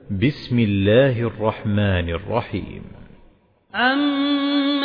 بسم الله الرحمن الرحيم. عَمَّ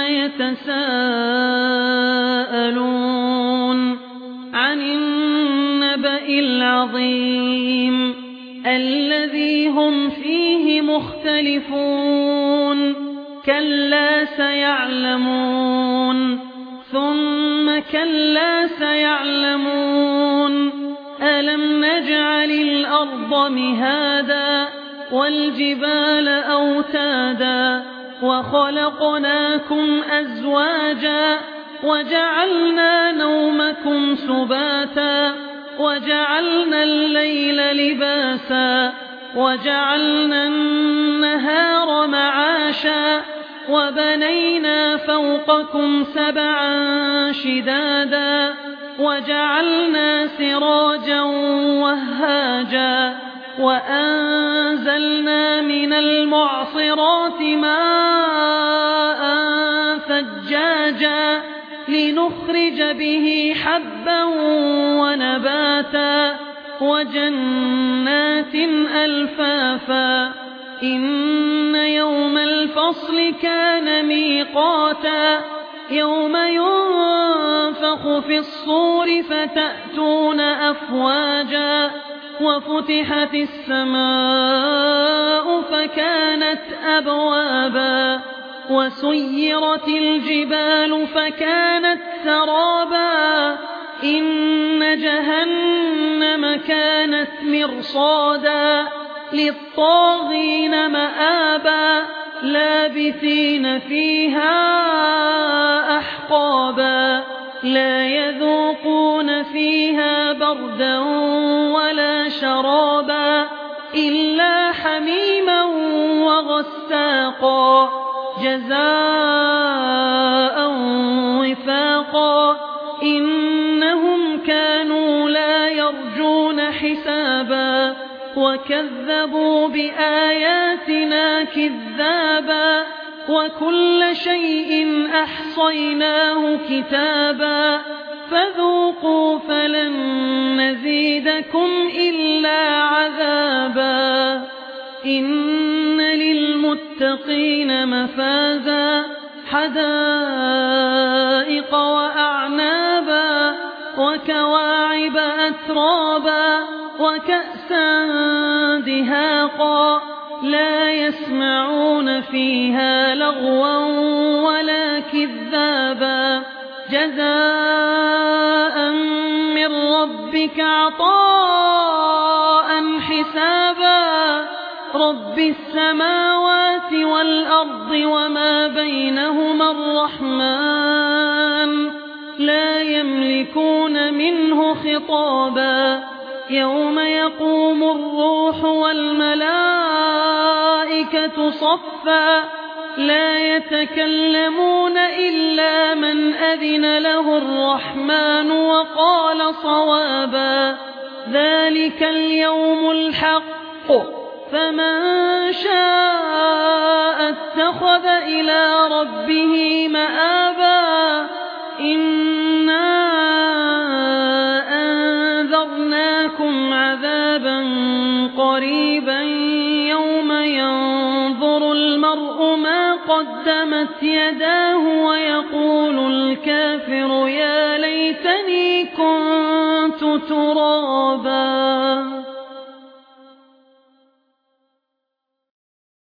يتساءلون عن النبأ العظيم الذي هم فيه مختلفون كلا سيعلمون ثم كلا سيعلمون ألم نجعل الأرض مهادا والجبال أوتادا وخلقناكم أزواجا وجعلنا نومكم سباتا وجعلنا الليل لباسا وجعلنا النهار معاشا وبنينا فوقكم سبعا شدادا وجعلنا سراجا وهاجا وأنزلنا من المعصرات ماء ثجاجا لنخرج به حبا ونباتا وجنات ألفافا إن يوم الفصل كان ميقاتا يوم ينفخ في الصور فتأتون أفواجا وفتحت السماء فكانت أبوابا وسيرت الجبال فكانت سرابا إن جهنم كانت مرصادا للطاغين مآبا لابثين فيها أحقابا لا يذوقون فيها بردا ولا شرابا إلا حميما وغساقا جزاء وفاقا إنهم كانوا لا يرجون حسابا وكذبوا بآياتنا كذابا وكل شيء أحصيناه كتابا فذوقوا فلن نزيدكم إلا عذابا إن للمتقين مفازا حدائق وأعنابا وكواعب أترابا وكأسا دهاقا لا يسمعون فيها لغوا ولا كذابا جزاء من ربك عطاء حسابا رب السماوات والأرض وما بينهما الرحمن لا يملكون منه خطابا يوم يقوم الروح والملائكة صفا لا يتكلمون إلا من أذن له الرحمن وقال صوابا ذلك اليوم الحق فمن شاء اتخذ إلى ربه مآبا إنا أنذرناكم عذابا قريبا يوم ينظر المرء ما قدمت يداه ويقول الكافر يا ليتني كنت ترابا.